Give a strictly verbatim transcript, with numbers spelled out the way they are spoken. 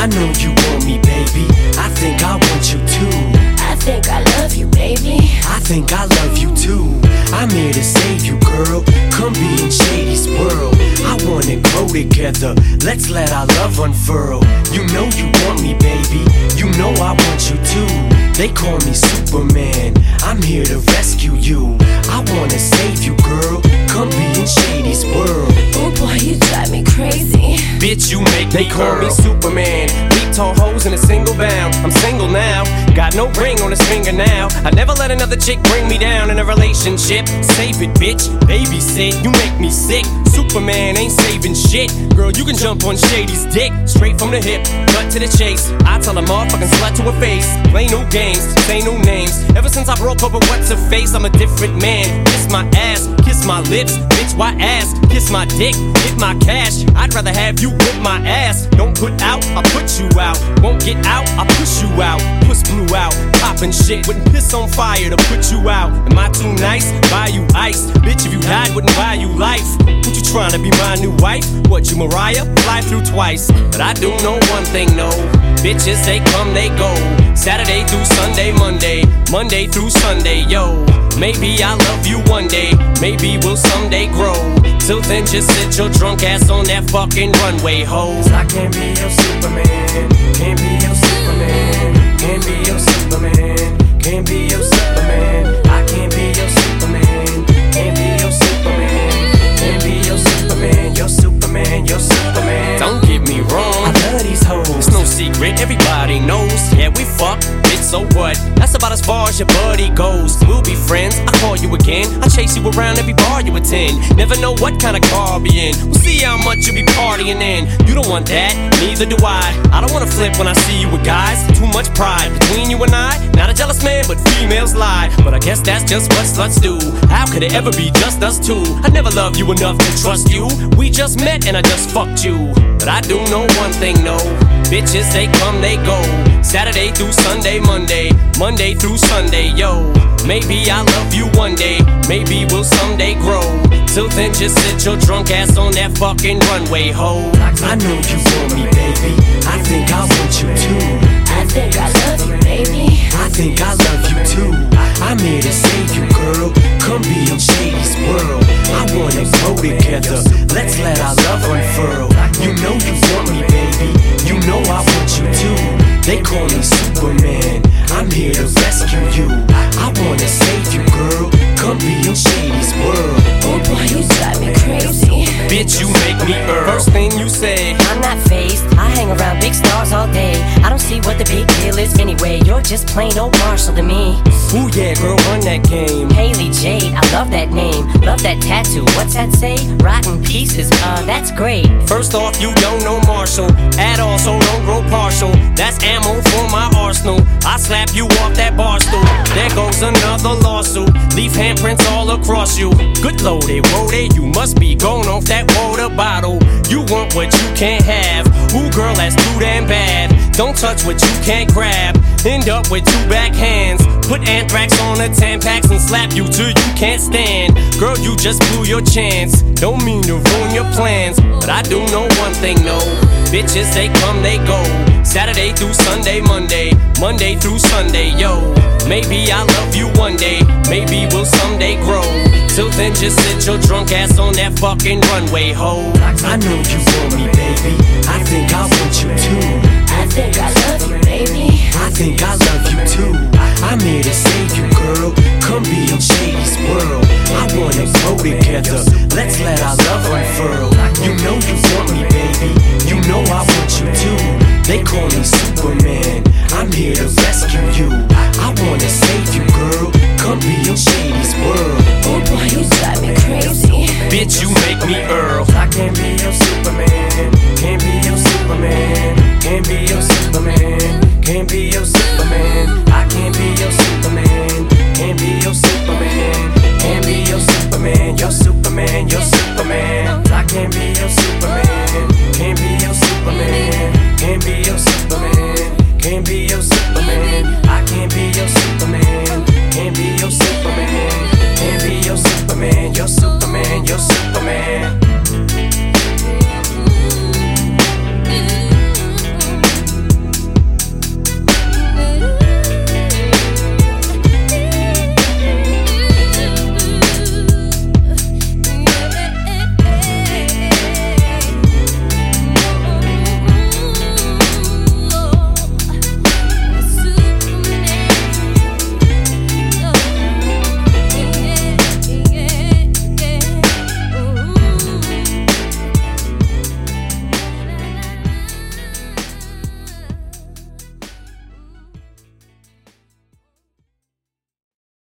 I know you want me, baby. I think I want you too. I think I love you, baby. I think I love you too. I'm here to save you, girl. Come be in Shady's world. I wanna grow together. Let's let our love unfurl. You know you want me, baby. You know I want you too. They call me Superman. I'm here to rescue you. I wanna save you, girl. Come be in Shady's world. Oh boy, you drive me crazy. Bitch, you make They me call girl. me Superman. Leap tall hoes in a single bound. I'm single now. Got no ring on his finger now. I never let another chick bring me down in a relationship. Save it, bitch. Babysit. You make me sick. Superman ain't saving shit. Girl, you can jump on Shady's dick. Straight from the hip, cut to the chase. I tell a motherfucking slut to her face. Play no games, say no names. Ever since I broke up with what's her face, I'm a different man. Kiss my ass, kiss my lips. Bitch, why ass? Kiss my dick, hit my cash. I'd rather have you whip my ass. Don't put out, I put you out. Won't get out, I push you out. Puss blew out, poppin' shit. Wouldn't piss on fire to put you out. Am I too nice? Buy you ice. Bitch, if you died, wouldn't buy you life. What you tryna be my new wife? What, you Mariah? Fly through twice. But I do know one thing, no. Bitches, they come, they go. Saturday through Sunday, Monday. Monday through Sunday, yo. Maybe I'll love you one day. Maybe we'll someday grow. Till then, just sit your drunk ass on that fucking runway, ho. I can't be your Superman. Can't be your Superman. Can't be your Superman. Can't be your Superman. I can't be your Superman. Can't be your Superman. Can't be your Superman. You're Superman. You're Superman. Don't get me wrong, I love these hoes. it's no secret, everybody knows. Yeah, we fuck, bitch, so what? That's about as far as your buddy goes. We'll be friends, I call you again. I chase you around every bar you attend. Never know what kind of car I'll be in. We'll see how much you be partying in. You don't want that, neither do I. I don't wanna flip when I see you with guys. Too much pride between you and I. Not a jealous man, but females lie. But I guess that's just what sluts do. How could it ever be just us two? I never loved you enough to trust you. We just met and I just fucked you. But I do know one thing, no. Bitches, they come, they go. Saturday through Sunday, Monday. Monday through Sunday, yo. Maybe I'll love you one day. Maybe we'll someday grow. Till then, just sit your drunk ass on that fucking runway, ho. I know you want me, baby. I think I want you too. I think I love you, baby. I think I love you too. I'm here to save you, girl. Come be in Shady's world. I wanna grow together. Let's let our love unfurl. You know you want me, baby. You know I want you too. They call me Superman. I'm here to rescue you. I wanna save you, girl. Come be in Shady's world. Oh boy, you drive me crazy. Bitch, you make me earn. First thing you say, I'm not phased, I hang around big stars all day. I don't see what the big deal is anyway. You're just plain old Marshall to me. ooh yeah, girl, run that game. Haley Jade, I love that name. Love that tattoo, what's that say? Rotten pieces, uh, that's great. First off, you don't know Marshall at all, so don't grow partial. That's ammo for my arsenal. I slap you off that bar stool. There goes another lawsuit. Leave handprints all across you. Good loaded, loaded. You must be going off that water bottle. You want what you can't have. Ooh, girl, that's too damn bad. Don't touch what you can't grab. End up with two backhands. Put anthrax on the Tampax and slap you till you can't stand. Girl, you just blew your chance. Don't mean to ruin your plans, but I do know one thing, no. Bitches, they come, they go. Saturday through Sunday, Monday. Monday through Sunday, yo. Maybe I'll love you one day. Maybe we'll someday grow. Till then, just sit your drunk ass on that fucking runway, ho. I know you want me, baby. I think I want you too. I think I love you, baby. I think I love you too. I'm here to save you, girl. Come be in Shady's world. I wanna grow together. Let's let our love unfurl. You know you want me, baby. You know I want you too. They call me